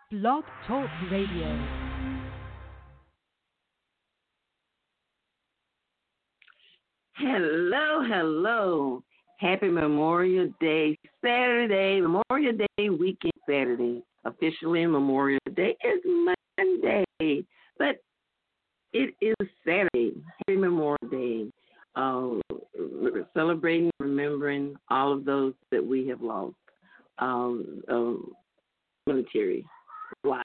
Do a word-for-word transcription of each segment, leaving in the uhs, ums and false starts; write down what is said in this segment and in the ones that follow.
Blog Talk Radio. Hello, hello. Happy Memorial Day Saturday, Memorial Day weekend Saturday. Officially Memorial Day is Monday, but it is Saturday. Happy Memorial Day. Uh, we're celebrating, remembering all of those that we have lost. Um, um, military, lives,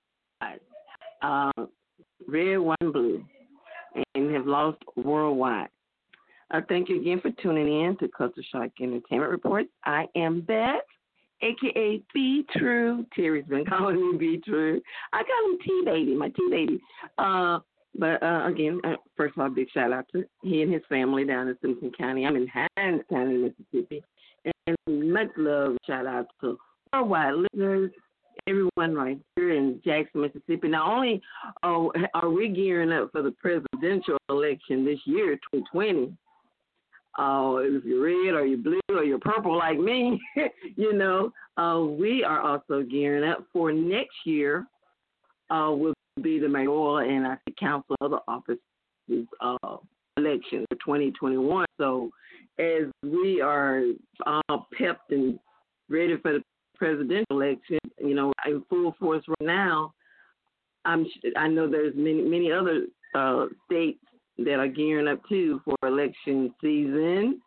uh, red, white, and blue, and have lost worldwide. Uh, thank you again for tuning in to Culture Shock Entertainment Reports. I am Beth, a k a. Be True. Terry's been calling me Be True. I call him T-Baby, my T-Baby. Uh, but, uh, again, uh, first of all, big shout-out to he and his family down in Simpson County. I'm in Hines County, Mississippi. And much love, shout-out to worldwide listeners, everyone right here in Jackson, Mississippi. Not only uh, are we gearing up for the presidential election this year, twenty twenty, Uh, if you're red or you're blue or you're purple like me, you know, uh, we are also gearing up for next year. Uh, will be the mayoral and I think council other offices uh, election for twenty twenty-one. So as we are all pepped and ready for the presidential election, you know, in full force right now, I'm I know there's many many other uh, states that are gearing up too for election season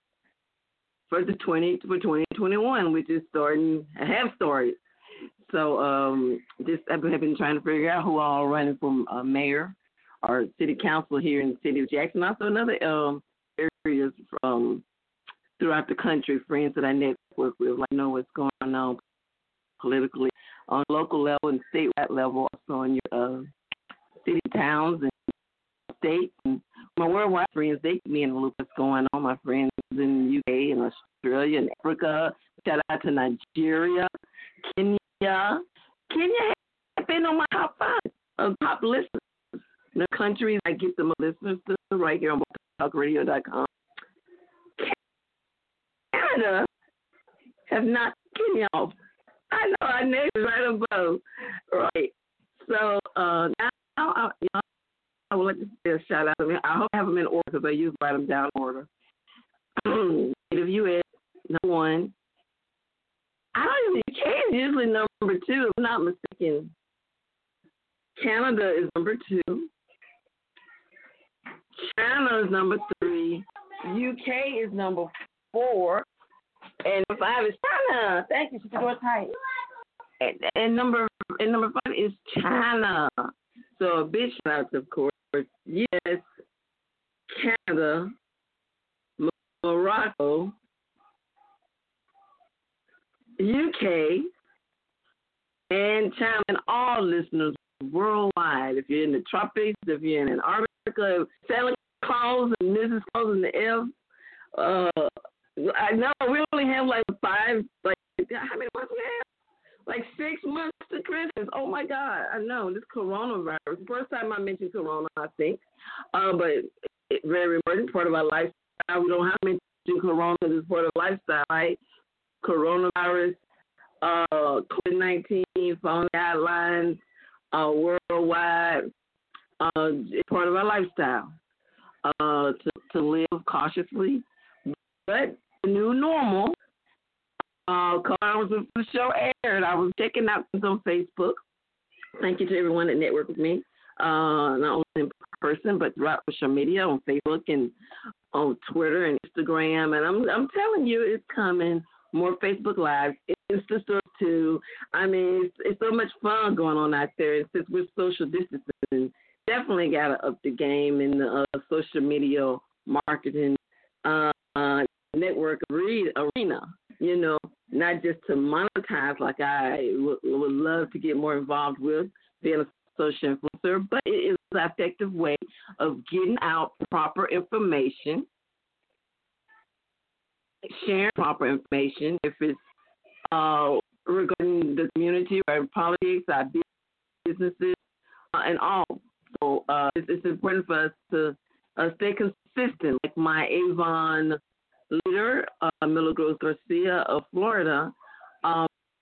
for the twenty for twenty twenty-one, which is starting have started. So um, this I've been trying to figure out who all running for uh, mayor or city council here in the city of Jackson. Also, another um, areas from throughout the country, friends that I network with, like know what's going on politically on local level and statewide level, also in your uh, city towns and states. And my worldwide friends, they keep me in the loop what's going on. My friends in the U K and Australia and Africa. Shout out to Nigeria, Kenya. Kenya has been on my top five of top listeners. The countries I get the most listeners to right here on talk radio dot com. Canada have not Kenya off. I know our name is right above. Right. So uh, now I, you know, I would like to say a shout out to them. I hope I have them in order because I usually write them down in order. Native U S, number one. I don't even, U K is usually number two, if I'm not mistaken. Canada is number two. China is number three. U K is number four. And number five is China. Thank you, Sister Tight. And, and number and number five is China. So a big shout out, of course. Yes, Canada, Morocco, U K, and China, and all listeners worldwide. If you're in the tropics, if you're in Antarctica, Santa Claus and Missus Claus and the elves. Uh, I know we only have like five, like, how many months we have? Like six months to Christmas. Oh, my God. I know. This coronavirus. First time I mentioned corona, I think. Uh, but it's very important, part of our lifestyle. We don't have to mention corona. It's part of lifestyle, right? Coronavirus, uh, COVID nineteen, phone guidelines, uh, worldwide. Uh, it's part of our lifestyle uh, to, to live cautiously. But the new normal, uh, I was the show aired. I was checking out things on Facebook. Thank you to everyone that networked with me, uh, not only in person but throughout social media on Facebook and on Twitter and Instagram. And I'm I'm telling you, it's coming. More Facebook Lives, Insta stories too. I mean, it's, it's so much fun going on out there. And since we're social distancing, definitely got to up the game in the uh, social media marketing uh, uh, network arena. You know, not just to monetize like I w- would love to get more involved with being a social influencer, but it is an effective way of getting out proper information, sharing proper information if it's uh, regarding the community or politics, our businesses, uh, and all. So uh, it's, it's important for us to uh, stay consistent. Like my Avon leader, uh, Milagros Garcia of Florida, um,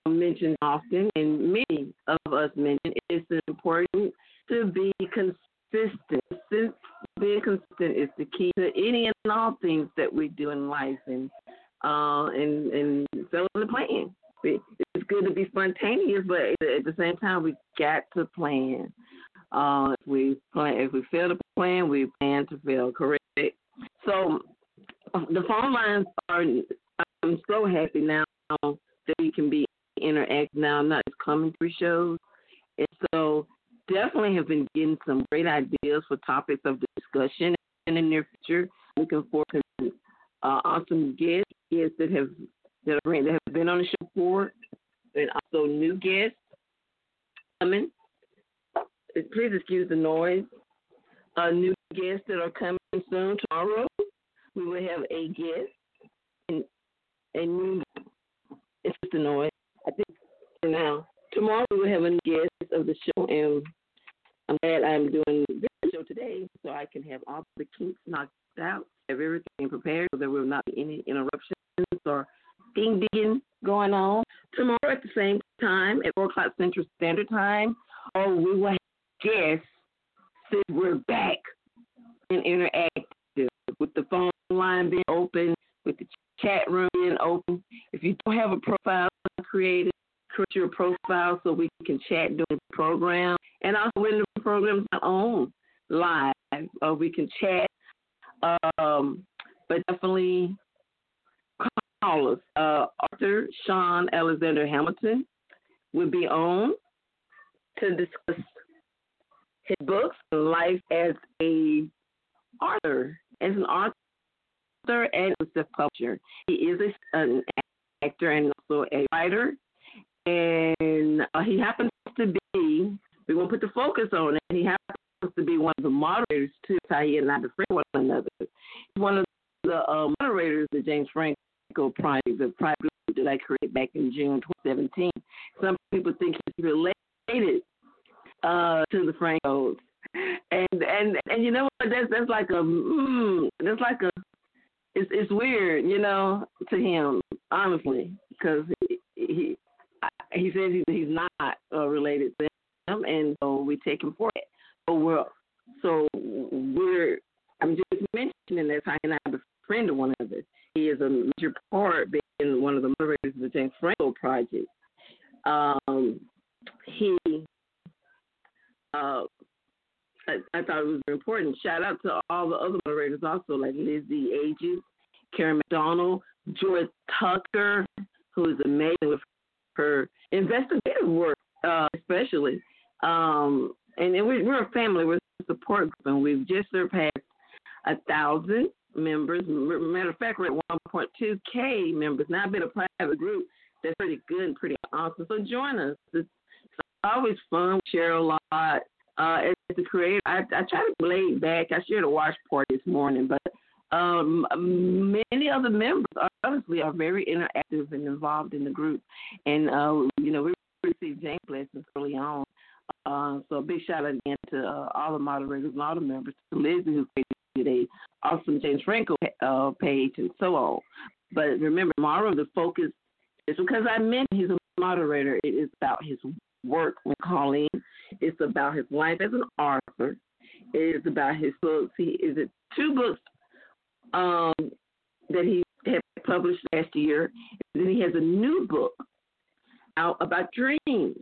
mention often, and many of us mention, it's important to be consistent. Since being consistent is the key to any and all things that we do in life, and uh, and and failing the plan. It's good to be spontaneous, but at the same time, we got to plan. Uh, if we plan, if we fail to plan, we plan to fail. Correct. So the phone lines are. I'm so happy now that we can be interactive now, not just coming through shows. And so definitely have been getting some great ideas for topics of discussion in the near future. Looking forward to uh, awesome guests, guests that have that, are, that have been on the show before, and also new guests coming. Please excuse the noise. Uh, new guests that are coming soon. Tomorrow we will have a guest. And, and it's just the noise. I think for now. Tomorrow we will have a new guest of the show, and I'm glad I'm doing this show today so I can have all the kinks knocked out, have everything prepared so there will not be any interruptions or ding ding going on. Tomorrow at the same time at four o'clock Central Standard Time, oh, we will have guests since we're back and interactive with the phone line being open, with the chat room being open. If you don't have a profile created, create your profile so we can chat during the program. And also when the program's not on live, uh, we can chat. Um, but definitely call us. Uh, Arthur Sean Alexander Hamilton will be on to discuss his books and life as a author, as an author and a self-publisher. He is a, an actor and also a writer, and uh, he happens to be, we won't put the focus on it, he happens to be one of the moderators, too. That's how he and I befriend one another. He's one of the uh, moderators of the James Franco Project, the private group that I created back in June twenty seventeen. Some people think he's related uh, to the Francos. And, and and you know what, that's, that's like a, mm, that's like a, It's it's weird, you know, to him, honestly, because he he, he says he, he's not uh, related to him, and so we take him for it. So we're so we're I'm just mentioning that's how he and I befriended one another. He is a major part being one of the moderators of the James Franco Project. Um, he uh. I, I thought it was very important. Shout out to all the other moderators also, like Lizzie Ages, Karen McDonald, Joy Tucker, who is amazing with her investigative work, uh, especially. Um, and we, we're a family, we're a support group, and we've just surpassed a thousand members. Matter of fact, we're at one point two K members. Now, I've been a private group that's pretty good and pretty awesome. So join us. It's, it's always fun. We share a lot. Uh, as a creator, I, I try to be laid back. I shared a watch party this morning, but um, many other members, honestly, are very interactive and involved in the group. And, uh, you know, we received James blessings early on. Uh, so a big shout out again to uh, all the moderators and all the members, to Lizzie, who created a awesome James Franco uh, page and so on. But remember, tomorrow the focus is, because I mentioned he's a moderator, it is about his work with Colleen. It's about his life as an author. It is about his books. He is it two books um, that he had published last year. And then he has a new book out about dreams.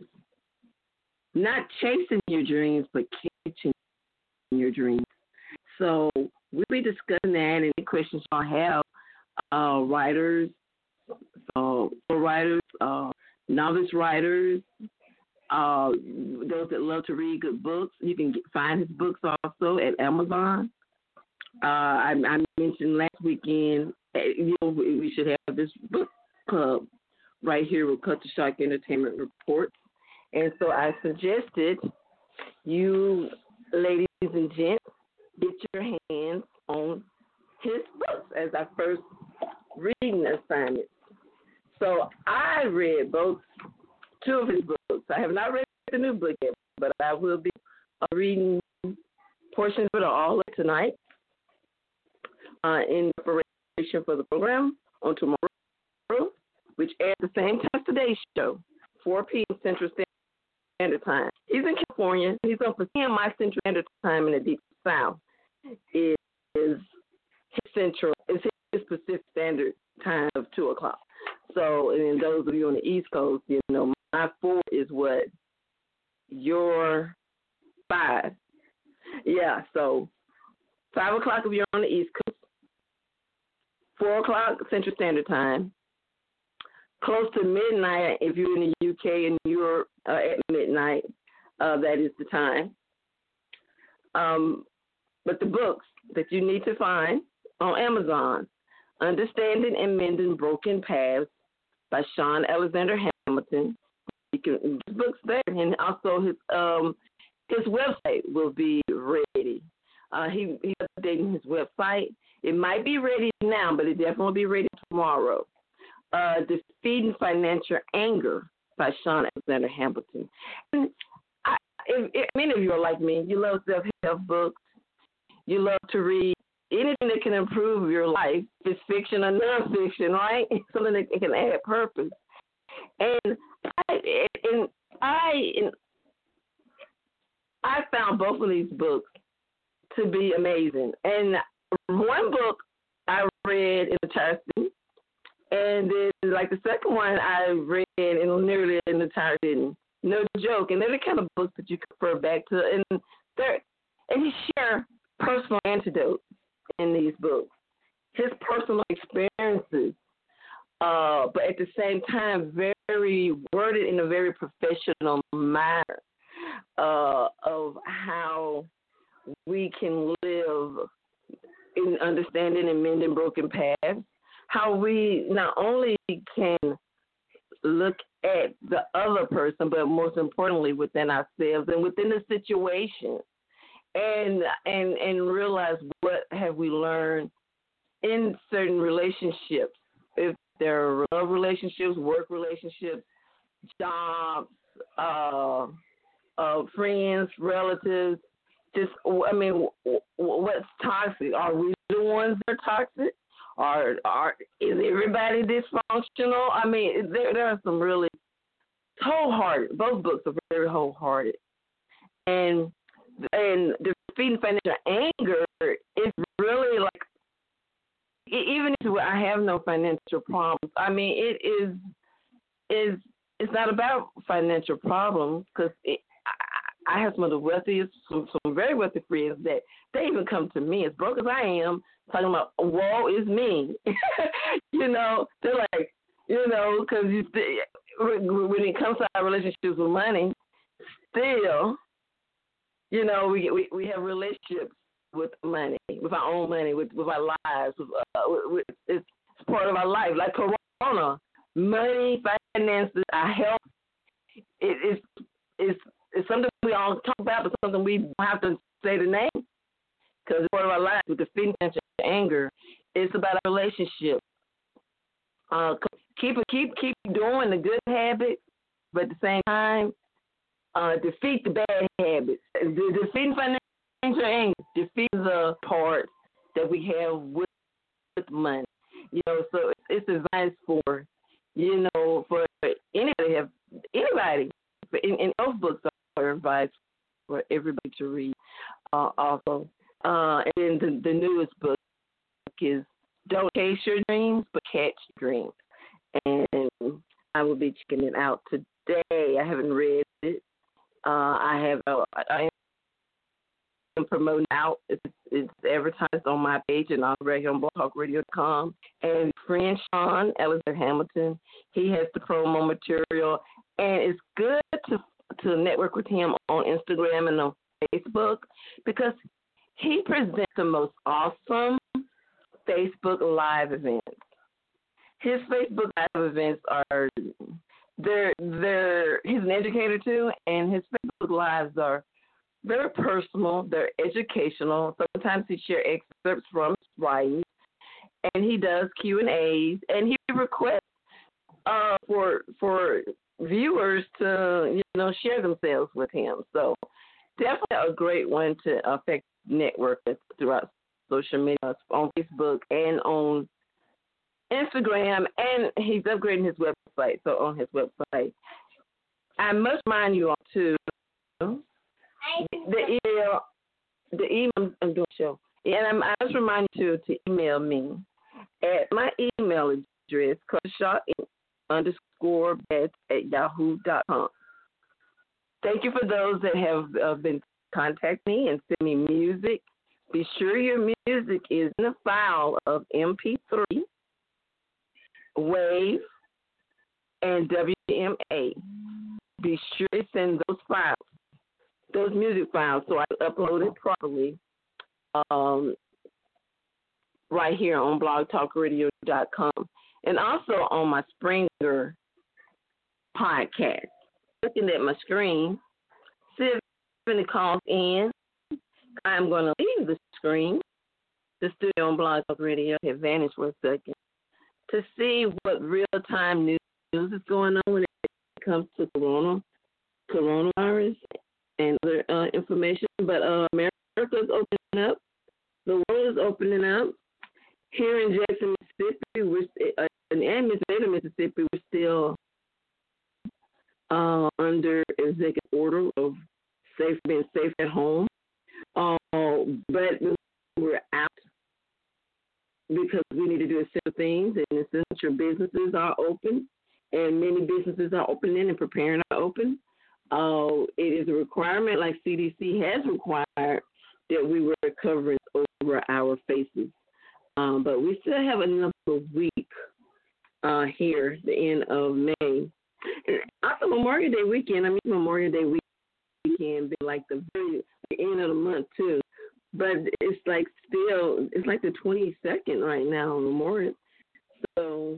Not chasing your dreams, but catching your dreams. So we'll be discussing that. Any questions y'all have, uh, writers, so writers, uh, novice writers, Uh, those that love to read good books, you can get, find his books also at Amazon. Uh, I, I mentioned last weekend, you know, we, we should have this book club right here with Culture Shock Entertainment Reports. And so I suggested you, ladies and gents, get your hands on his books as our first reading assignment. So I read both two of his books. I have not read the new book yet, but I will be uh, reading portions of it all tonight uh, in preparation for the program on tomorrow, which airs the same time as today's show. four p.m. Central Standard Time. He's in California. He's on for him. My Central Standard Time in the Deep South is, is his Central is his Pacific Standard Time of two o'clock. So, and those of you on the East Coast, you know, my four is what your five. Yeah. So five o'clock if you're on the East Coast. Four o'clock Central Standard Time. Close to midnight if you're in the U K and you're uh, at midnight. Uh, that is the time. Um, but the books that you need to find on Amazon, Understanding and Mending Broken Paths by Sean Alexander Hamilton. You can his books there, and also his um his website will be ready. Uh, he he's updating his website. It might be ready now, but it definitely will be ready tomorrow. Uh, Defeating Financial Anger by Sean Alexander Hamilton. And I, if, if many of you are like me, you love self-help books. You love to read anything that can improve your life. If it's fiction or nonfiction, right? Something that can add purpose. And I and I and I found both of these books to be amazing. And one book I read in entirety, and then like the second one I read in nearly in entirety. No joke. And they're the kind of books that you can refer back to, and they're and he share personal antidotes in these books, his personal experiences, uh, but at the same time, very worded in a very professional manner uh, of how we can live in understanding and mending broken paths, how we not only can look at the other person, but most importantly within ourselves and within the situation. And and and realize what have we learned in certain relationships, if they're love relationships, work relationships, jobs, uh, uh, friends, relatives. Just I mean, what's toxic? Are we the ones that are toxic? Are are is everybody dysfunctional? I mean, there there are some really wholehearted. Both books are very wholehearted, and. And Defeating Financial Anger is really like, even if I have no financial problems, I mean, it is is it's not about financial problems, because I, I have some of the wealthiest, some, some very wealthy friends that they even come to me, as broke as I am, talking about, woe is me. You know, they're like, you know, because you when it comes to our relationships with money, still, you know, we we we have relationships with money, with our own money, with, with our lives. With, uh, with, it's part of our life. Like Corona, money, finances, our health. It, it's it's it's something we all talk about, but something we don't have to say the name, because it's part of our life. With Defeating Financial Anger, it's about our relationship. Uh, keep keep keep doing the good habits, but at the same time. Uh, defeat the bad habits. The defeating financial anger, defeat the part that we have with, with money. You know, so it's, it's advice for, you know, for anybody. Have anybody. In, in those books are advice for everybody to read. Uh, also, uh, and then the, the newest book is Don't Chase Your Dreams, but Catch Dreams. And I will be checking it out today. I haven't read it. Uh, I have uh, I am promoting out. It's, it's advertised on my page and on radio on blog talk radio dot com. And friend Sean Alexander Hamilton, he has the promo material, and it's good to to network with him on Instagram and on Facebook, because he presents the most awesome Facebook Live events. His Facebook Live events are. They're, they're, he's an educator too, and his Facebook Lives are very personal. They're educational. Sometimes he shares excerpts from his writings, and he does Q and A's, and he requests uh, for for viewers to, you know, share themselves with him. So definitely a great one to affect network throughout social media, on Facebook and on Instagram, and he's upgrading his website. So on his website, I must remind you all too. The email, the email I'm doing the show, and I'm, I must remind you to email me at my email address, Kershaw underscore bets at yahoo dot com. Thank you for those that have uh, been contacting me and send me music. Be sure your music is in a file of M P three, WAV, and W M A. Be sure to send those files, those music files, so I can upload it properly um, right here on blog talk radio dot com and also on my Springer podcast. Looking at my screen, see if any calls in. I'm going to leave the screen, the studio on Blog Talk Radio, have vanished for a second, to see what real-time news is going on when it comes to corona, coronavirus and other uh, information. But uh, America's opening up. The world is opening up. Here in Jackson, Mississippi, we're, uh, in Amesbury, Mississippi, we're still uh, under executive order of safe, being safe at home. Uh, but we're out because we need to do essential things, and essential businesses are open, and many businesses are opening and preparing to open. Uh, it is a requirement, like C D C has required, that we wear coverings over our faces. Um, but we still have another week uh, here, the end of May. And also Memorial Day weekend, I mean Memorial Day weekend be like the very the end of the month too. But it's like still, it's like the twenty-second right now on Memorial. So,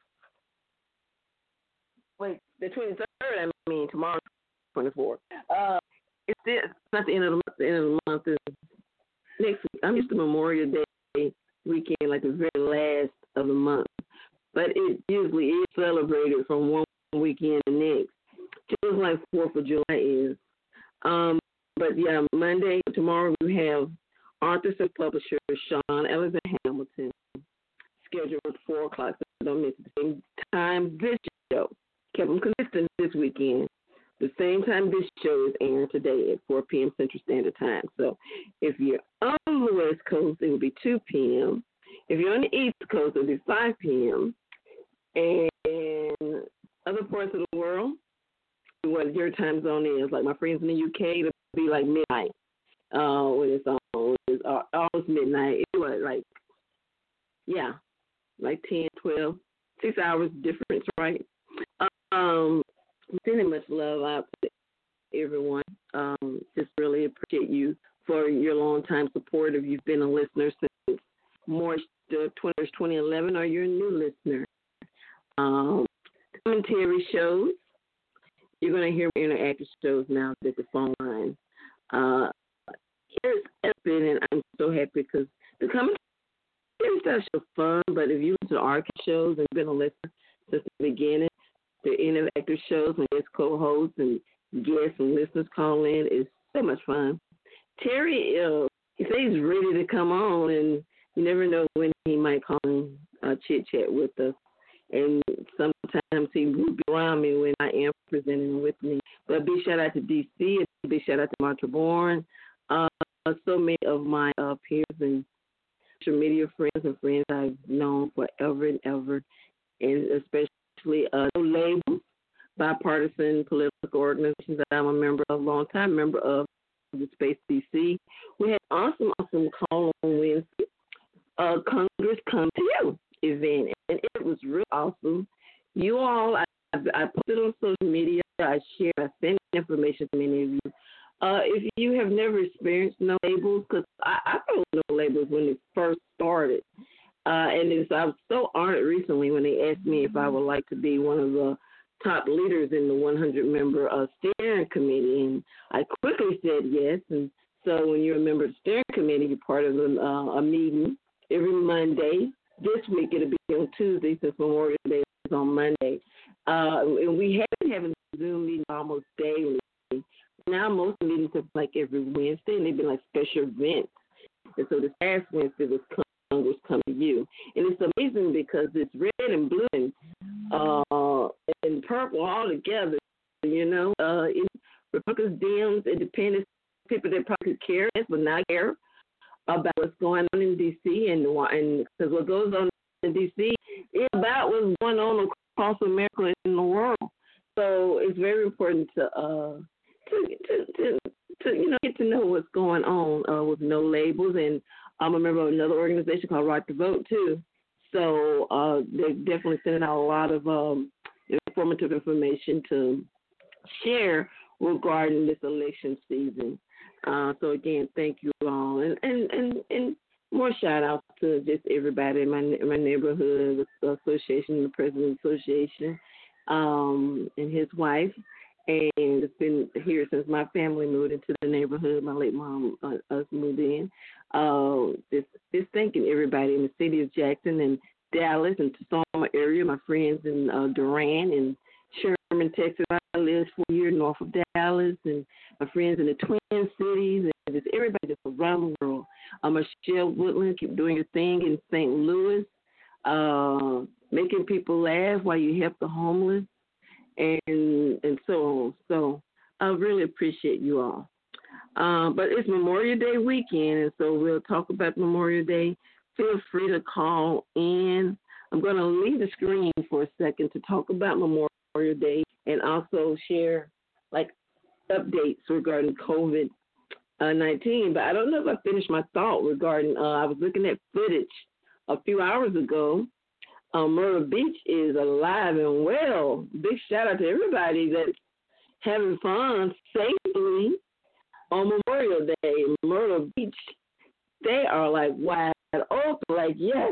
wait, the twenty-third, I mean tomorrow, twenty-fourth. Uh, it's, still, it's not the end of the month, the end of the month is next week. I'm used to Memorial Day weekend, like the very last of the month. But it usually is celebrated from one weekend to the next, just like fourth of July is. Um, but yeah, Monday, tomorrow we have author and publisher Sean Alexander Hamilton scheduled for four o'clock. So don't miss the same time this show. Kept them consistent this weekend. The same time this show is airing today at four p.m. Central Standard Time. So if you're on the West Coast, it will be two p.m. If you're on the East Coast, it will be five p.m. And other parts of the world, what your time zone is. Like my friends in the U K, it'll be like midnight. Uh, when it's on, it's almost midnight. It's what, like, yeah, like ten, twelve, six hours difference, right? Um, sending much love out to everyone. Um, just really appreciate you for your long time support. If you've been a listener since March twentieth, twenty eleven, or you're a new listener. Um, commentary shows. You're going to hear interactive shows now at the phone line. Uh, here's Espen, and I'm so happy because the commentary stuff is fun, but if you listen to the archive shows and been a listener since the beginning, the interactive shows and guest co-hosts and guests and listeners call in is so much fun. Terry, uh, he says he's ready to come on, and you never know when he might call and uh, chit-chat with us. And sometimes he will be around me when I am presenting with me. But big shout out to D C, and big shout out to Martha Bourne, uh, so many of my uh, peers and social media friends and friends I've known forever and ever, and especially uh, no labels, bipartisan political organizations that I'm a member of, long time member of the Space D C. We had awesome, awesome call on Wednesday. Uh, Congress Come to You event, and it was real awesome. You all, I, I posted on social media, I shared, I sent information to many of you. Uh, if you have never experienced no labels, because I, I wrote no labels when it first started, uh, and it's, I was so honored recently when they asked me if I would like to be one of the top leaders in the one hundred member uh, steering committee, and I quickly said yes. And so when you're a member of the steering committee, you're part of a, uh, a meeting every Monday. This week it'll be on Tuesday since Memorial Day is on Monday. Uh, and we have been having Zoom meetings almost daily. Now most meetings are like every Wednesday, and they've been like special events. And so this past Wednesday was Congress Come to You. And it's amazing because it's red and blue and, uh, and purple all together. you know, uh, in Republicans, Dems, Independents, people that probably care less but not care about what's going on in D C and and because what goes on in D C is about what's going on across America and the world. So it's very important to uh to to to, to you know get to know what's going on uh, with no labels. And I'm a member of another organization called Right to Vote too. So uh, they're definitely sending out a lot of um, informative information to share regarding this election season. Uh, so again, thank you all, and and and, and more shout outs to just everybody in my in my neighborhood, the association, the president association, um, and his wife, and it's been here since my family moved into the neighborhood. My late mom uh, us moved in. Uh, just just thanking everybody in the city of Jackson and Dallas and Tacoma area, my friends in uh, Durant and Sherman, Texas. I lived for a year north of Dallas, and my friends in the Twin Cities, and just everybody just around the world. Uh, Michelle Woodland, keep doing your thing in Saint Louis, uh, making people laugh while you help the homeless, and and so on. So I really appreciate you all. Uh, but it's Memorial Day weekend, and so we'll talk about Memorial Day. Feel free to call in. I'm going to leave the screen for a second to talk about Memorial Day and also share like updates regarding COVID nineteen. But I don't know if I finished my thought regarding, uh, I was looking at footage a few hours ago. Um, Myrtle Beach is alive and well. Big shout out to everybody that's having fun safely on Memorial Day. Myrtle Beach, they are like wide open, like, yes,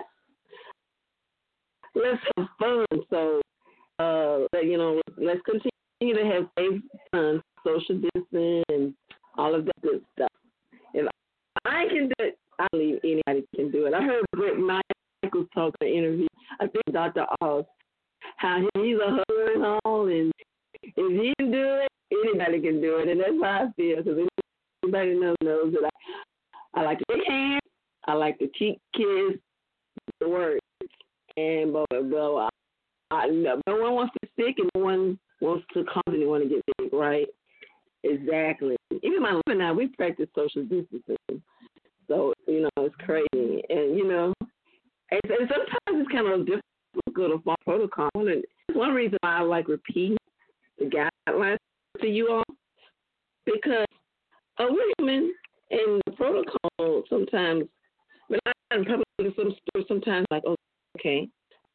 let's have fun. So, uh, you know, let's continue to have safe fun, social distancing, and all of that good stuff. If I can do it, I believe anybody can do it. I heard Brett Michaels talk in an interview, I think Doctor Oz, how he's a hustler and all, and if he can do it, anybody can do it. And that's how I feel, because anybody knows, knows that I, I like to shake hands, I like to keep kids the word. And but, but I, I, no one wants to sick, and no one wants to cause anyone to get sick, right? Exactly. Even my husband and I, we practice social distancing. So, you know, it's crazy. And, you know, and, and sometimes it's kind of difficult to follow protocol. And it's one reason why I like repeating the guidelines to you all, because uh, we're human, and the protocol sometimes, when I'm in public, some stores sometimes like, oh, okay,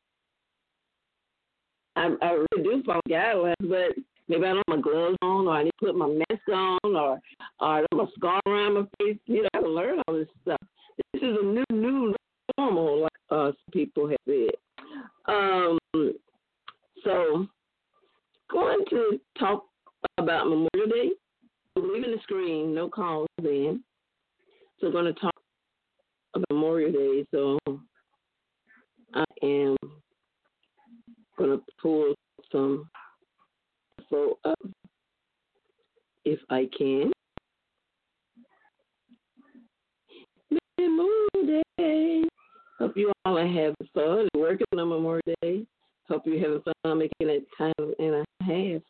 I, I really do follow guidelines, but maybe I don't have my gloves on, or I need to put my mask on, or, or I don't have a scar around my face. You know, I have to learn all this stuff. This is a new, new normal, like uh, people have said. Um, so, going to talk about Memorial Day. I'm leaving the screen, no calls in. So, I'm going to talk about Memorial Day. So, I am going to pull some info up if I can. Memorial Day. Hope you all are having fun working on Memorial Day. Hope you're having fun making that time and a half.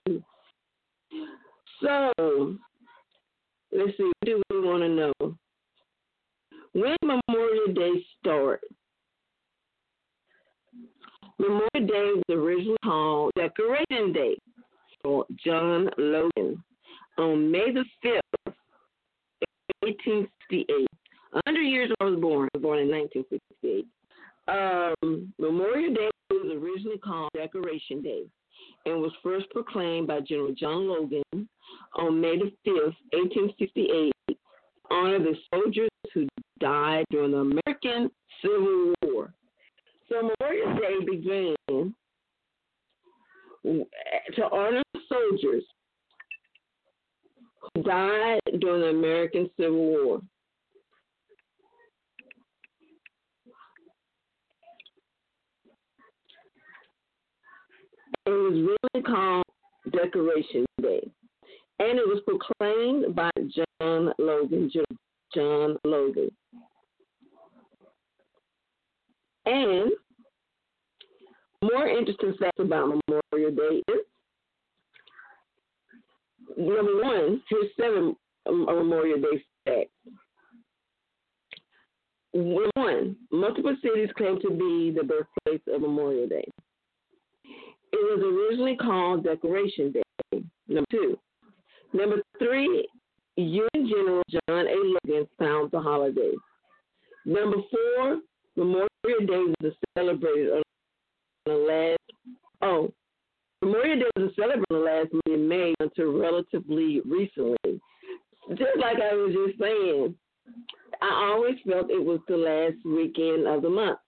So, let's see. What do we want to know? When Memorial Day start? Memorial Day was originally called Decoration Day for John Logan on May the fifth, eighteen sixty-eight. one hundred years I was born. I was born in nineteen sixty-eight. Um, Memorial Day was originally called Decoration Day and was first proclaimed by General John Logan on May the fifth, eighteen sixty-eight, to honor the soldiers who died during the American Civil War. So Memorial Day began to honor soldiers who died during the American Civil War. It was really called Decoration Day, and it was proclaimed by John Logan, John Logan. And more interesting facts about Memorial Day is number one, here's seven um, Memorial Day facts. One, multiple cities claim to be the birthplace of Memorial Day. It was originally called Decoration Day. Number two. Number three, U N General John A. Logan founded the holiday. Number four, Memorial Day was celebrated on the last, oh, Memorial Day was celebrated on the last Monday in May until relatively recently. Just like I was just saying, I always felt it was the last weekend of the month.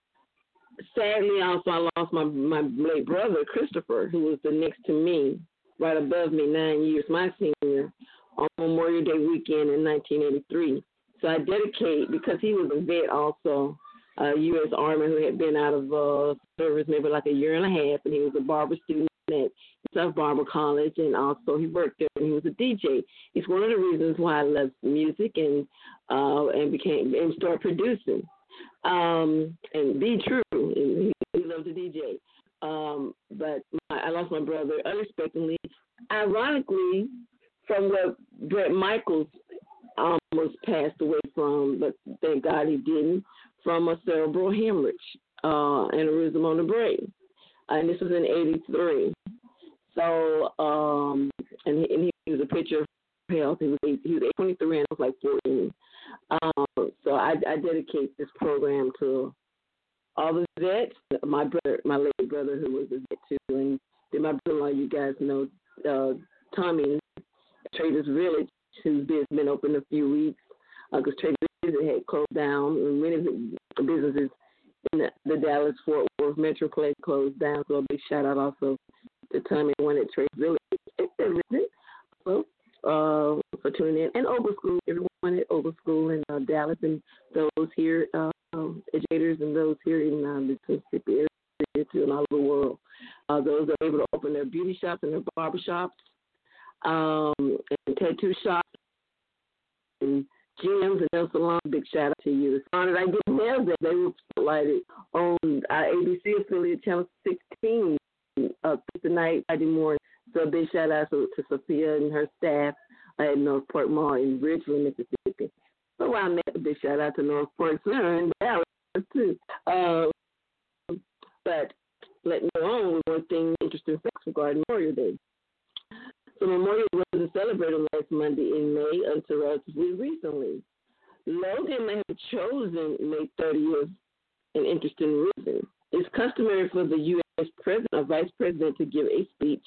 Sadly, also, I lost my, my late brother, Christopher, who was the next to me, right above me, nine years, my senior, on Memorial Day weekend in nineteen eighty-three. So I dedicate, because he was a vet also, a U S Army who had been out of uh, service maybe like a year and a half, and he was a barber student at South Barber College, and also he worked there, and he was a D J. It's one of the reasons why I love music and uh, and became and started producing. Um, and be true, he, he loved to D J. Um, but my, I lost my brother unexpectedly. Ironically, from what Brett Michaels almost passed away from, but thank God he didn't, from a cerebral hemorrhage, uh, aneurysm on the brain. And this was in eighty-three. So, um, and, he, and he was a picture of health. He was eight, he was twenty-three and I was like fourteen. Um, so I, I dedicate this program to all the vets. My brother, my late brother, who was a vet too, and then my brother-in-law. You guys know uh, Tommy, Traders Village, whose business been open a few weeks because uh, Traders Village had closed down, and many businesses in the, the Dallas Fort Worth Metroplex closed down. So a big shout out also to Tommy, one at Traders Village. So, uh, for tuning in, and Ober School, everyone at Ober School in uh, Dallas, and those here, uh, um, educators, and those here in uh, the Mississippi area too, and all over the world. Uh, those that are able to open their beauty shops and their barber shops, um, and tattoo shops, and gyms and nail salons. Big shout out to you. As long as I get nails that they were spotlighted on our A B C affiliate channel sixteen uh, tonight, Friday morning. So a big shout out to, to Sophia and her staff at Northport Mall in Ridgeland, Mississippi. So while I'm at, a big shout out to Northport Center in Dallas too. Uh, but let me go on with one thing, interesting facts regarding Memorial Day. So Memorial Day wasn't celebrated last Monday in May until relatively recently. Logan may have chosen May thirtieth, an interesting reason. It's customary for the U S president or vice president to give a speech.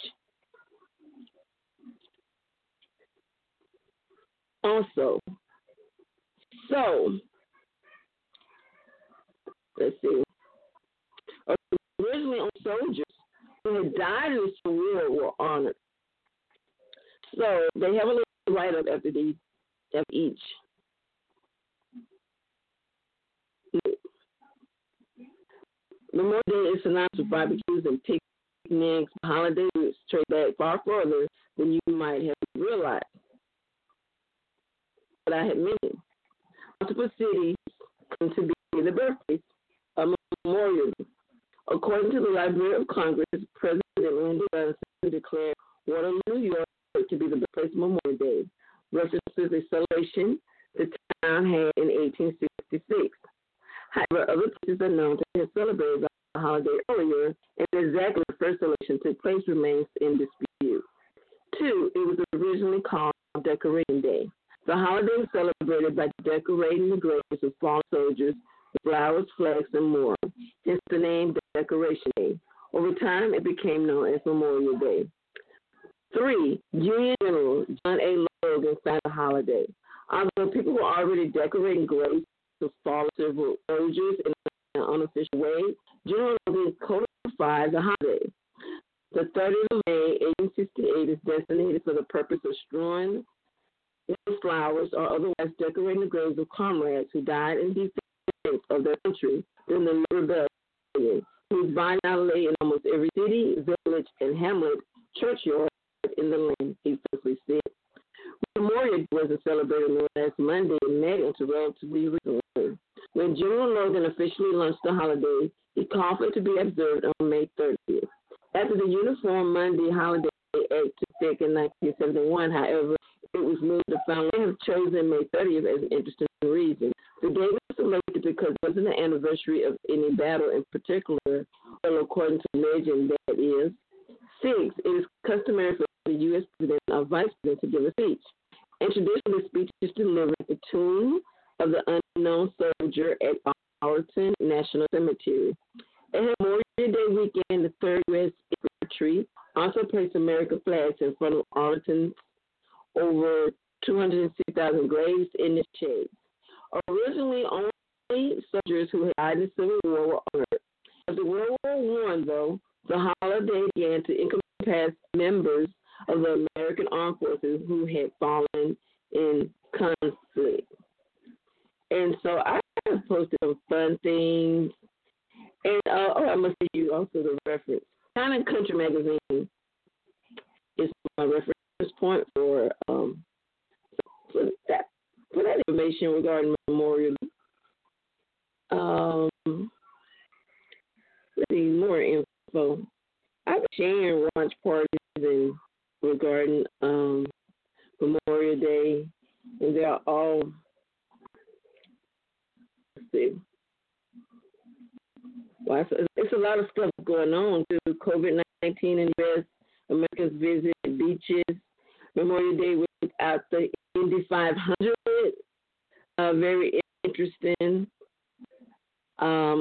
Also, so, let's see. Originally, on soldiers who had died in the Civil War were honored. So they have a little write-up after these, after each. Memorial Day is synonymous with barbecues and picnics, holidays, straight back far further than you might have realized. But I had mentioned, multiple cities come to be the birthplace of Memorial Day. According to the Library of Congress, President Lyndon Johnson declared Waterloo, New York, to be the birthplace of Memorial Day, references a celebration the town had in eighteen sixty-six. However, other places are known to have celebrated the holiday earlier, and exactly the first celebration took place remains in dispute. Two, it was originally called Decoration Day. The holiday was celebrated by decorating the graves of fallen soldiers with flowers, flags, and more. Hence the name Decoration Day. Over time, it became known as Memorial Day. Three, Union General John A. Logan founded the holiday. Although people were already decorating graves of fallen civil soldiers in an unofficial way, General Logan codified the holiday. The thirtieth of May, eighteen sixty-eight, is designated for the purpose of strewing with flowers or otherwise decorating the graves of comrades who died in defense of their country during the rebellion, whose bodies now lay in almost every city, village, and hamlet, churchyard in the land, he firstly said. Memorial Day wasn't celebrated last Monday in May until relatively recently. When General Logan officially launched the holiday, he called for it to be observed on May thirtieth. After the Uniform Monday Holiday Act took second, nineteen seventy-one. However, it was moved to final. They have chosen May thirtieth as an interesting reason. The date was selected because it wasn't the anniversary of any battle in particular, well, according to legend, that is. Six, it is customary for the U S president or vice president to give a speech. And traditionally, the speech is delivered at the tomb of the unknown soldier at Arlington National Cemetery. At Memorial Day weekend, the third U S infantry also placed American flags in front of Arlington's over two hundred six thousand graves in the shades. Originally, only soldiers who had died in the Civil War were honored. After World War One, though, the holiday began to encompass members of the American Armed Forces who had fallen in conflict. And so I have posted some fun things. And uh, oh, I must give you also the reference. Town and Country Magazine is my reference point for um for that for that information regarding Memorial. Um, let's see more info. I've been sharing launch parties and regarding um Memorial Day, and they're all. Let's see. Well, it's, it's a lot of stuff going on through COVID nineteen in the U S. Americans visit beaches. Memorial Day without the Indy five hundred. Uh, very interesting. Um,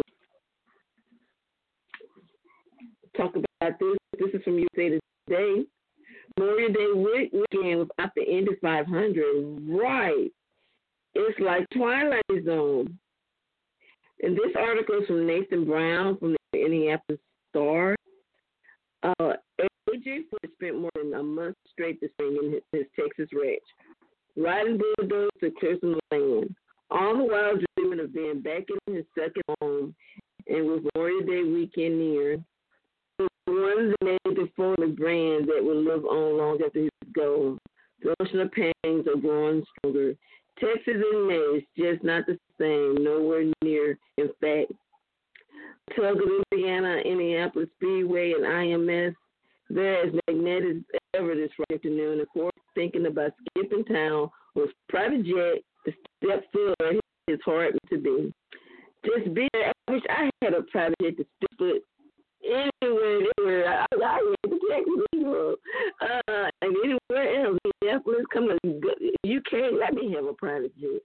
talk about this. This is from U S A Today. Memorial Day weekend without the Indy five hundred. Right. It's like Twilight Zone. And this article is from Nathan Brown from the Indianapolis Star. Uh, A J Foot spent more than a month straight this spring in his, his Texas ranch, riding bulldozers to clear some land, all the while dreaming of being back in his second home. And with Memorial Day weekend near, one of the native family brands that will live on long after he's gone. The emotional pangs are growing stronger. Texas in May is just not the same, nowhere near. In fact, Tug of Indiana, Indianapolis Speedway, and I M S, they're as magnetic as ever this Friday afternoon. And for thinking about skipping town with private jet, the step filler his heart to be. Just be there. I wish I had a private jet to step foot anywhere, anywhere. I, I went to Texas, uh, and anywhere else. Minneapolis, come to U K, let me have a private jet.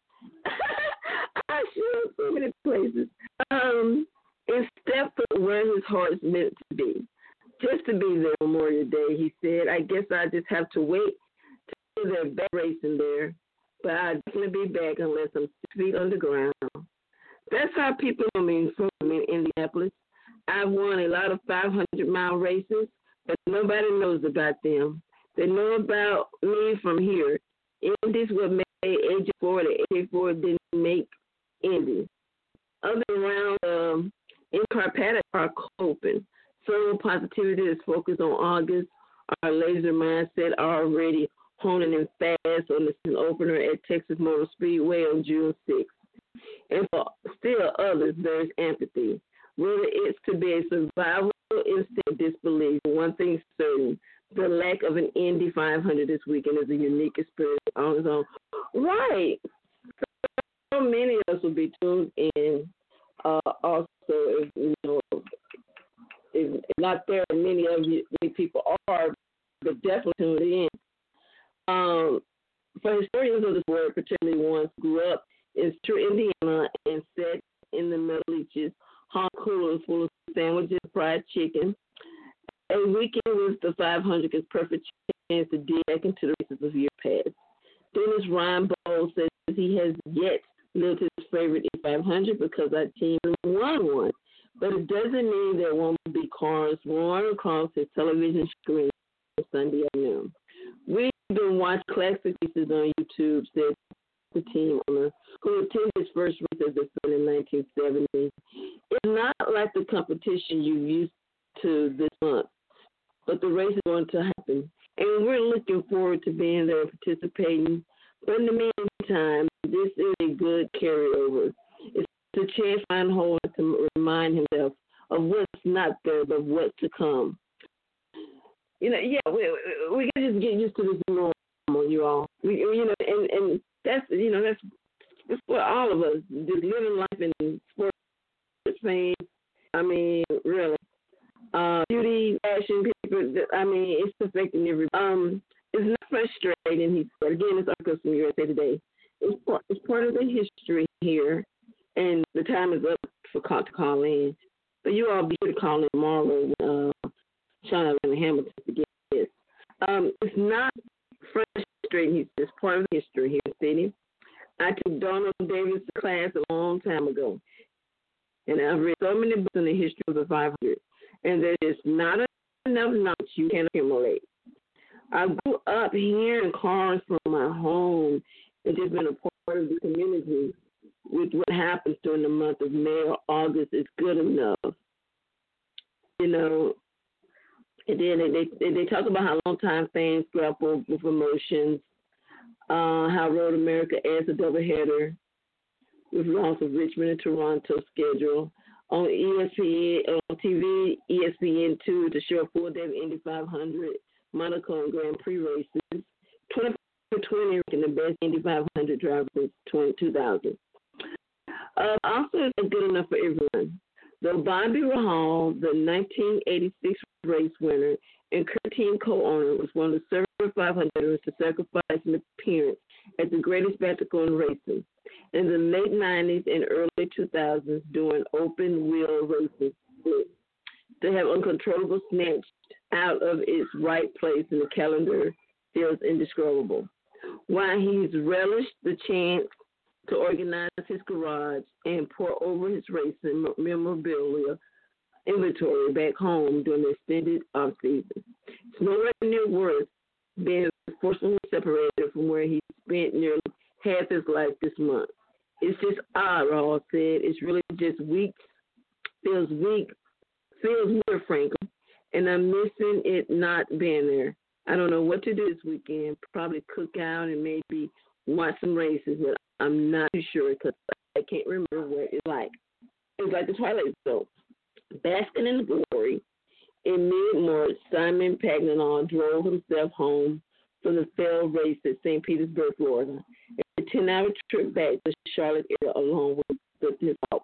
I should so many places. Um, and step foot where his heart's meant to be. Just to be there Memorial Day, he said. I guess I just have to wait till they're back racing there. But I'll definitely be back unless I'm six feet underground. That's how people know me from in Indianapolis. I've won a lot of five hundred mile races, but nobody knows about them. They know about me from here. Indy's what made A J Ford. A J Ford didn't make Indy. Other around um, in Carpathia are coping. Soul positivity is focused on August. Our laser mindset are already honing in fast on the season opener at Texas Motor Speedway on June sixth. And for still others, there's empathy. Whether it's to be a survival instinct of disbelief, one thing's certain, the lack of an Indy five hundred this weekend is a unique experience on its own. Right. So many of us will be tuned in. Uh, also, if, you know, if not there, many of you many people are, but definitely tuned in. Um, for historians of this word, particularly ones who grew up in true Indiana and sat in the Middle East, hot coolers full of sandwiches, fried chicken. A weekend with the five hundred is perfect chance to dig back into the races of years past. Dennis Reinbold says he has yet lived his favorite E five hundred because our team won one. But it doesn't mean there won't be cars roaring across his television screen on Sunday afternoon. We've been watching classic pieces on YouTube, said the team owner, who attended his first race as a son in nineteen seventy. It's not like the competition you used to this month, but the race is going to happen. And we're looking forward to being there and participating. But in the meantime, this is a good carryover. It's a chance for Reinhold to remind himself of what's not there, but what's to come. You know, yeah, we we can just get used to this normal, you all. We, you know, and and that's you know that's that's for all of us, just living life in sports fame. I mean, really, uh, beauty, fashion, people. I mean, it's affecting everybody. Um, it's not frustrating. He said again, it's article from U S A Today. It's part, it's part of the history here, and the time is up for call to call in. But you all be sure to call in tomorrow. Uh, Sean and Hamilton to get this. Um, it's not frustrating. It's part of history here in the city. I took Donald Davis class a long time ago, and I've read so many books in the history of the five hundred, and there's just not enough knowledge you can accumulate. I grew up hearing cars from my home and just been a part of the community with what happens during the month of May or August is good enough. You know, and then they, they, they talk about how long-time fans grapple with emotions, uh, how Road America adds a doubleheader with loss of Richmond and Toronto schedule. On E S P N, on T V, E S P N two to show a full day of Indy five hundred, Monaco and Grand Prix races. twenty twenty ranking the best Indy five hundred driver since two thousand. Uh, also, it's good enough for everyone. Though Bobby Rahal, the nineteen eighty-six race winner and Kurt team co-owner, was one of the several five hundreders to sacrifice an appearance at the greatest spectacle in racing. In the late nineties and early two thousands, doing open wheel racing, to have uncontrollable snatched out of its right place in the calendar feels indescribable. While he's relished the chance to organize his garage and pour over his racing memorabilia inventory back home during the extended off season, it's nowhere near worth being forcibly separated from where he spent nearly half his life this month. It's just odd, Raw said. It's really just weak, feels weak, feels weird, frankly, and I'm missing it not being there. I don't know what to do this weekend. Probably cook out and maybe watch some races, but I'm not too sure because I can't remember what it's like. It's like the Twilight Zone. Basking in the glory, in mid-March, Simon Pagenaud drove himself home from the failed race at Saint Petersburg, Florida. A ten-hour trip back to Charlotte area along with his help.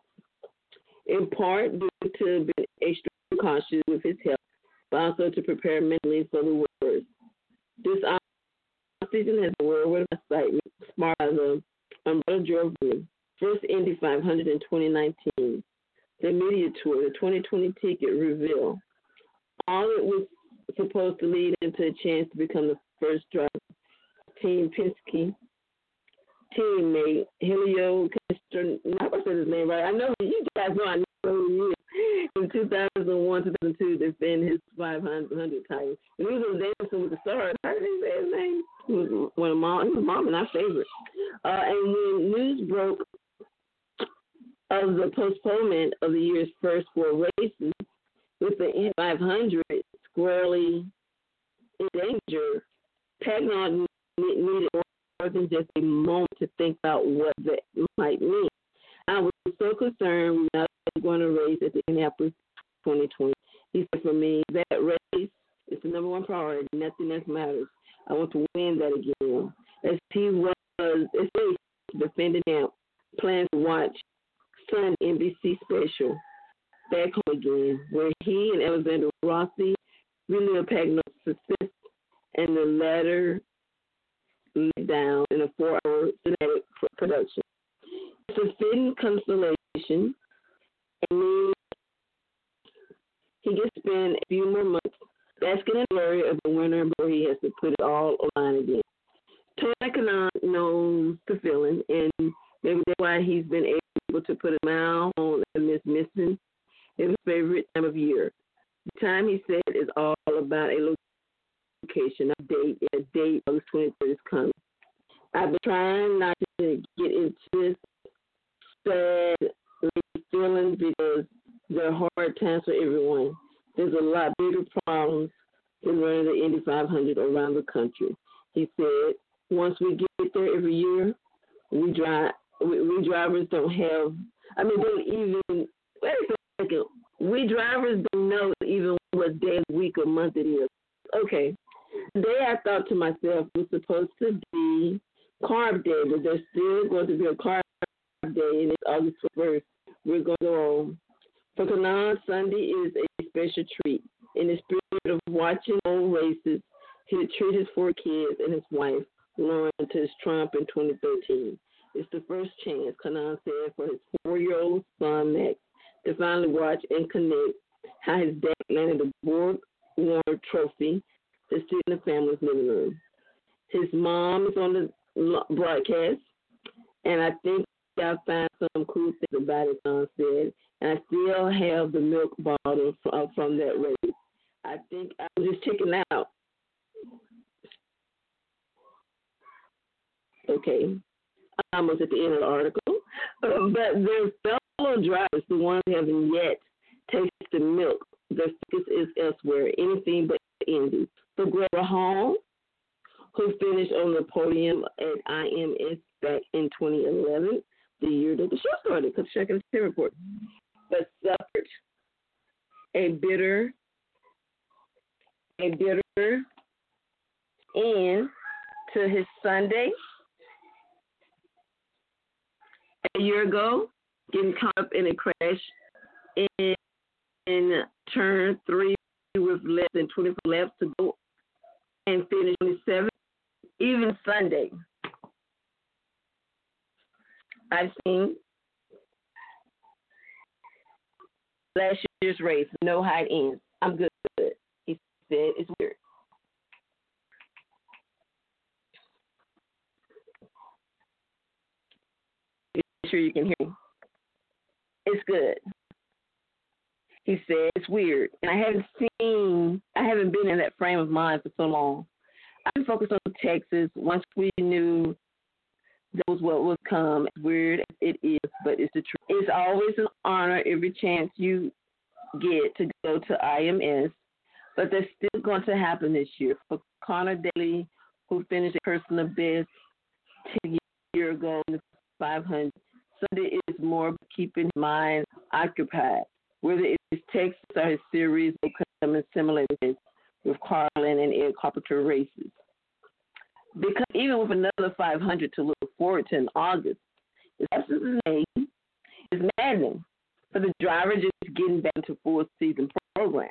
In part due to being extremely cautious with his health, but also to prepare mentally for the worst. This season has been whirlwind of excitement, smart as a umbrella drove first Indy five hundred in twenty nineteen. The media tour, the twenty twenty ticket reveal. All it was supposed to lead into a chance to become the first driver. Team Penske teammate Helio Castroneves, I hope I said his name right. I know you guys know I know who he is. In two thousand one, two thousand two, defend his five hundred title. And he was dancing with the stars. How did he say his name? He was one of mom, he was mom and our favorite. Uh, and when news broke of the postponement of the year's first four races, with the Indy five hundred squarely in danger, Pagenaud needed more than just a moment to think about what that might mean. I was so concerned we were not going to race at the Indianapolis twenty twenty. He said, for me, that race is the number one priority. Nothing else matters. I want to win that again. As he was, as he defending him, planned to watch Sunday N B C special back home again, where he and Alexander Rossi relived Pagenaud's success and the latter laid down in a four-hour cinematic production. It's a fitting consolation, and he gets to spend a few more months basking in the glory of the winner before he has to put it all on line again. Tony Kanaan knows the feeling, and maybe that's why he's been able to put a smile on and miss missing his favorite time of year. The time, he said, is all about a location, a date, a date August twenty-third is coming. I've been trying not to get into this sad feelings because they're hard times for everyone. There's a lot bigger problems than running the Indy five hundred around the country. He said, once we get there every year, we drive. We, we drivers don't have. I mean, don't even. Wait a second. We drivers don't know even what day, week, or month it is. okay. Today I thought to myself it was supposed to be Carb Day, but there's still going to be a Carb Day, and it's August first. We're going to go on. For Kanan, Sunday is a special treat. In the spirit of watching old races, he'll treat his four kids and his wife, Lauren, to his triumph in twenty thirteen. It's the first chance, Kanan said, for his four-year-old son, Max, to finally watch and connect how his dad landed the Borg Warner Trophy to sit in the family's living room. His mom is on the broadcast, and I think I found some cool things about it, son said, and I still have the milk bottle from, from that race. I think I'm just checking out. Okay. I'm almost at the end of the article. Uh, but their fellow drivers, the ones who haven't yet tasted milk, their focus is elsewhere, anything but Indy. So Greta Hall, who finished on the podium at I M S back in twenty eleven, the year that the show started, because checking the report, but suffered a bitter, a bitter end to his Sunday a year ago, getting caught up in a crash in, in turn three with less than twenty-four laps to go and finish twenty-seven. Even Sunday, I've seen last year's race, no high ends. I'm good. He said it's weird. Make sure you can hear me. It's good. He said it's weird, and I haven't seen, I haven't been in that frame of mind for so long. I've been focused on Texas. Once we knew that was what would come, as weird as it is, but it's the truth. It's always an honor every chance you get to go to I M S, but that's still going to happen this year. For Connor Daly, who finished a personal best ten years ago in the five hundred, Sunday is more keeping his mind occupied. Whether it's Texas or his series will come in similarities with Carlin and Ed Carpenter races. Because even with another five hundred to look forward to in August, the name is maddening for the driver just getting back into full season program.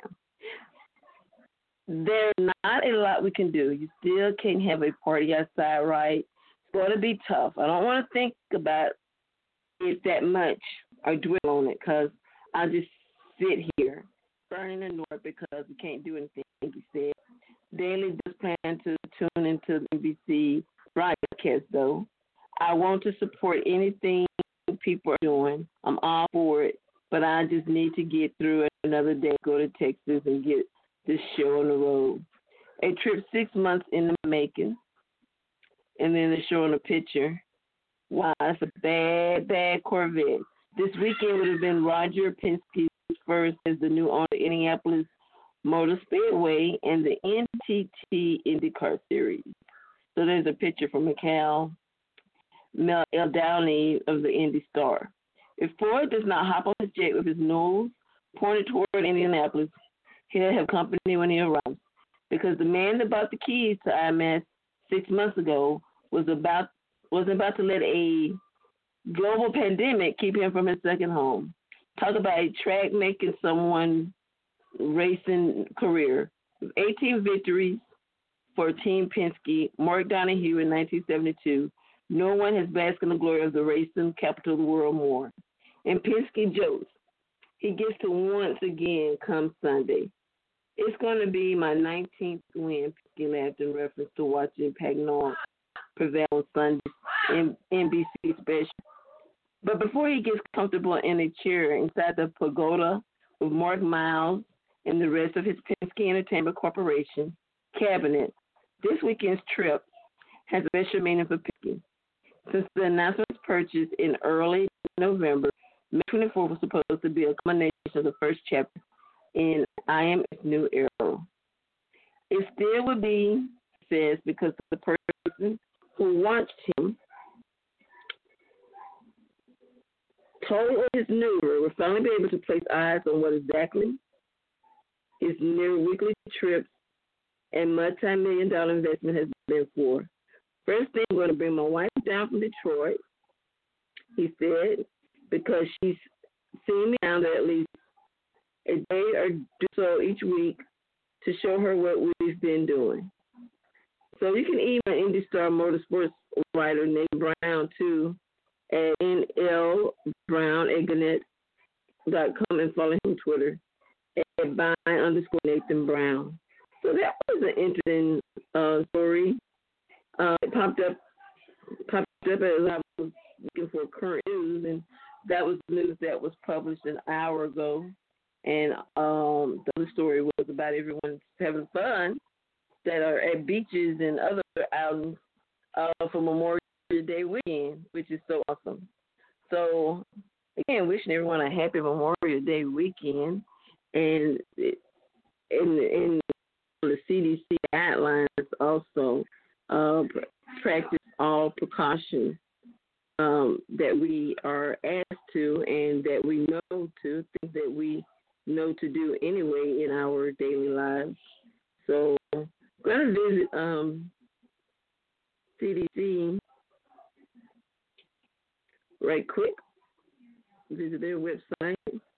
There's not a lot we can do. You still can't have a party outside, right? It's going to be tough. I don't want to think about it that much or dwell on it because I'll just sit here burning the north because we can't do anything, he said. Daly does plan to tune into the N B C broadcast, though. I want to support anything people are doing. I'm all for it, but I just need to get through another day, go to Texas, and get this show on the road. A trip six months in the making, and then they're showing a picture. Wow, that's a bad, bad Corvette. This weekend would have been Roger Penske's first as the new owner of Indianapolis Motor Speedway and the N T T IndyCar Series. So there's a picture from Mikhail Mel Downey of the Indy Star. If Ford does not hop on his jet with his nose pointed toward Indianapolis, he'll have company when he arrives. Because the man that bought the keys to I M S six months ago was about was about to let a global pandemic keep him from his second home. Talk about a track making someone racing career. With eighteen victories for Team Penske, Mark Donohue in nineteen seventy-two, no one has basked in the glory of the racing capital of the world more. And Penske jokes, he gets to once again come Sunday. It's going to be my nineteenth win, Penske laughed in reference to watching Pagnol prevail on Sunday's N B C special. But before he gets comfortable in a chair inside the pagoda with Mark Miles and the rest of his Penske Entertainment Corporation cabinet, this weekend's trip has a special meaning for Penske. Since the announcement was purchased in early November, May twenty-fourth was supposed to be a culmination of the first chapter in I M S New Era. It still would be, says, because the person who watched him told his neuter will finally be able to place eyes on what exactly his near weekly trips and multi-million dollar investment has been for. First thing, I'm going to bring my wife down from Detroit, he said, because she's seen me down there at least a day or so each week to show her what we've been doing. So you can email Indy Star Motorsports writer Nate Brown too at N L Brown at Gannett dot com and follow him on Twitter at by underscore Nathan Brown. So that was an interesting uh, story. Uh, it popped up popped up as I was looking for current news, and that was news that was published an hour ago. And um, the other story was about everyone having fun that are at beaches and other outings uh, for Memorial Day weekend, which is so awesome. So, again, wishing everyone a happy Memorial Day weekend. And in, in the C D C guidelines also uh, practice all precautions um, that we are asked to and that we know to, things that we know to do anyway in our daily lives. So I'm going to visit um, C D C right quick, visit their website,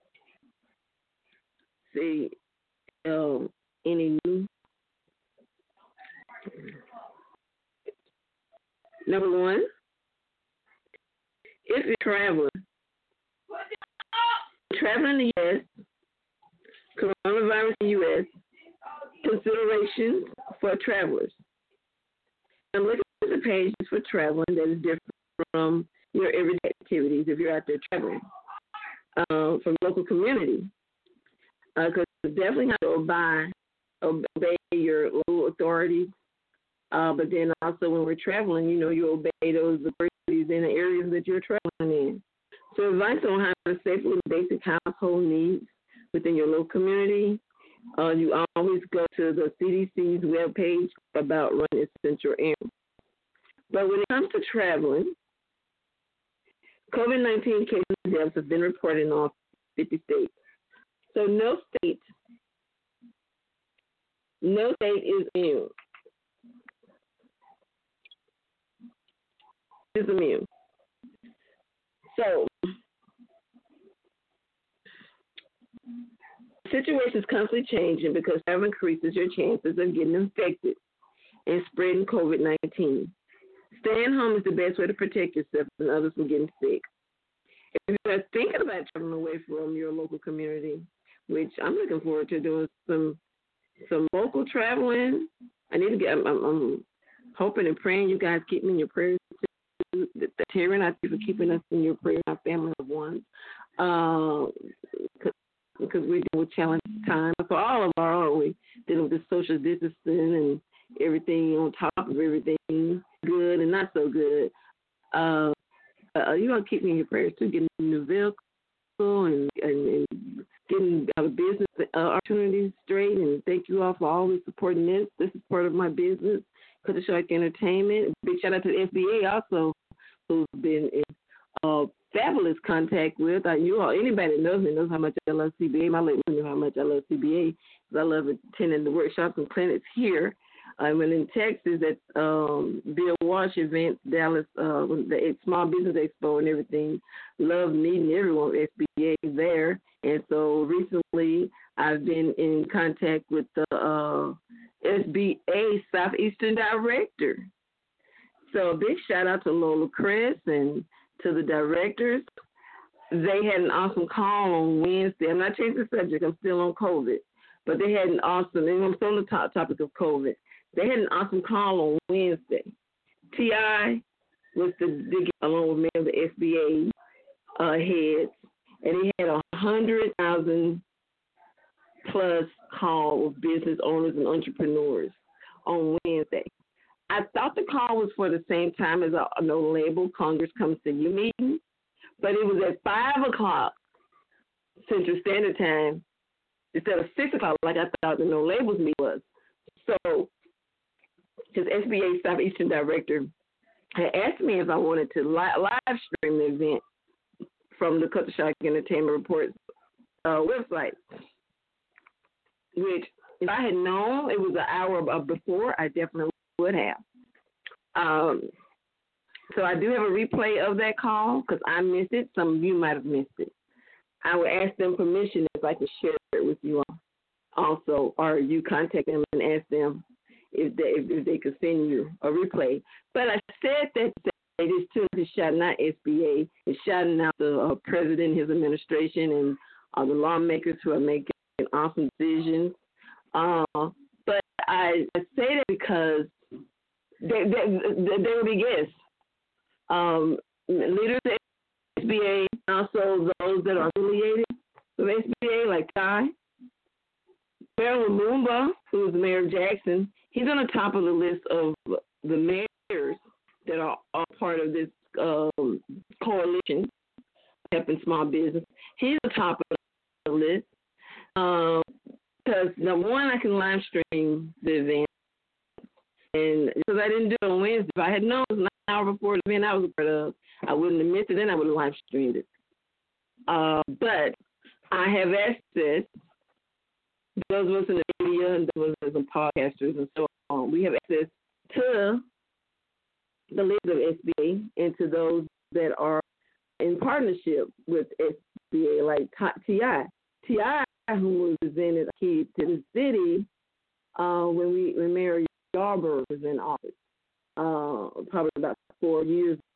see um, any new. Number one, if you're traveling, traveling in the U S, coronavirus in the U S, considerations for travelers. I'm looking at the pages for traveling that is different from your everyday activities if you're out there traveling uh, from local community. Because uh, you definitely have to obey, obey your local authorities. Uh, but then also when we're traveling, you know, you obey those authorities in the areas that you're traveling in. So advice on how to safely basic household needs within your local community. Uh, you always go to the C D C's webpage about running essential errands. But when it comes to traveling, COVID nineteen cases and deaths have been reported in all fifty states. So no state, no state is immune. Is immune. So the situation is constantly changing because travel increases your chances of getting infected and spreading COVID nineteen. Staying home is the best way to protect yourself and others from getting sick. If you're thinking about traveling away from your local community, which I'm looking forward to doing some some local traveling, I need to get. I'm, I'm, I'm hoping and praying you guys keep me in your prayers. Taryn, I thank you for keeping us in your prayers, our family of ones, uh, because we're dealing with challenging times for all of our own. We dealing with the social distancing and everything on top of everything, good and not so good. Uh, uh, you want to keep me in your prayers too, getting a new vehicle and, and, and getting our business uh, opportunities straight. And thank you all for always supporting this. This is part of my business, Culture Shark Entertainment. Big shout out to the F B A also, who's been in uh, fabulous contact with. Uh, you all, anybody that knows me knows how much I love C B A. My late know how much I love C B A because I love attending the workshops and clinics here. I went in Texas at um, Bill Walsh event, Dallas, uh, the Small Business Expo and everything. Love meeting everyone at S B A there. And so recently I've been in contact with the uh, S B A Southeastern Director. So a big shout out to Lola Cress and to the directors. They had an awesome call on Wednesday. I'm not changing the subject. I'm still on COVID. But they had an awesome, and I'm still on the top topic of COVID. They had an awesome call on Wednesday. T I was the big, along with many of the S B A uh, heads, and he had a hundred thousand plus call of business owners and entrepreneurs on Wednesday. I thought the call was for the same time as a No Label Congress Comes to You meeting, but it was at five o'clock Central Standard Time instead of six o'clock like I thought the No Labels meeting was. So his S B A Southeastern Director had asked me if I wanted to li- live stream the event from the Culture Shock Entertainment Reports uh, website, which if I had known it was an hour before, I definitely would have. Um, so I do have a replay of that call because I missed it. Some of you might have missed it. I would ask them permission if I could share it with you all also, or you contact them and ask them if they, if, if they could send you a replay. But I said that to say this too is shouting out S B A, is shouting out the uh, president, his administration, and uh, the lawmakers who are making awesome decisions. Uh, but I, I say that because they, they, they will be guests. Um, leaders of S B A, also those that are affiliated with S B A, like Kai. Mayor Lumumba, who is Mayor Jackson, he's on the top of the list of the mayors that are all part of this um, coalition helping small business. He's on top of the list because, um, number one, I can live stream the event. And because I didn't do it on Wednesday, if I had known it was an hour before the event I was a part of, I wouldn't have missed it, then I would have live streamed it. Uh, but I have access. Those of us in the media and those of us in podcasters and so on, we have access to the leaders of S B A and to those that are in partnership with S B A, like T I T I, who represented a key to the city uh, when we when Mayor Yarborough was in office, uh, probably about four years